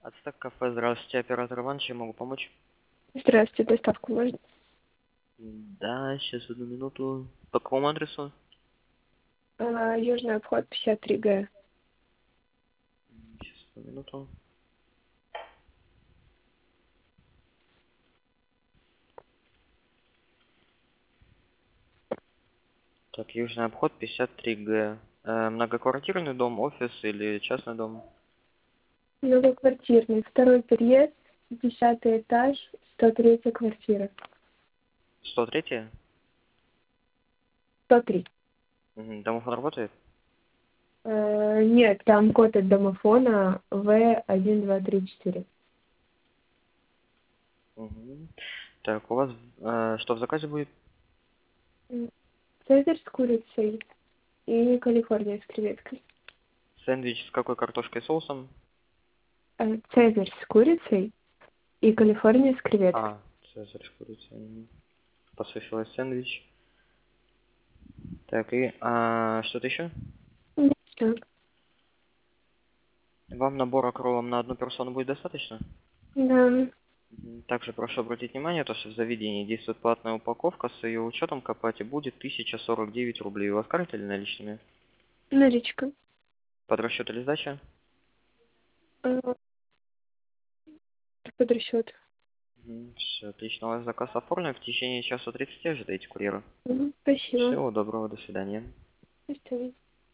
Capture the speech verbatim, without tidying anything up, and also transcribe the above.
Ацтек кафе, здравствуйте, оператор Иван, чем могу помочь? Здравствуйте, доставку можно? Да, сейчас одну минуту. По какому адресу? А, Южный обход пятьдесят три Г. Сейчас одну минуту. Так, Южный обход пятьдесят три Г. Э, многоквартирный дом, офис или частный дом? Многоквартирный, второй подъезд, десятый этаж, сто третья квартира. сто три? сто три. Угу. Домофон работает? Э, нет, там код от домофона В один два три четыре. Угу. Так, у вас э, что в заказе будет? М, Цезарь с курицей и Калифорния с креветкой. Сэндвич с какой картошкой и соусом? Э, Цезарь с курицей и Калифорния с креветкой. А, цезарь с курицей. Мгм. Послышалось сэндвич. Так, и а, что-то еще? М, всё. Вам набора кролом на одну персону будет достаточно? Да, Мгм. Также прошу обратить внимание, то, что в заведении действует платная упаковка, с ее учетом к оплате будет тысяча сорок девять рублей. У вас карта или наличными? наличка. Под расчет или сдача? Э, Под расчет. Все, отлично. У вас заказ оформлен. В течение часа тридцати ожидайте курьера. Мгм, спасибо. Всего доброго, до свидания. До свидания.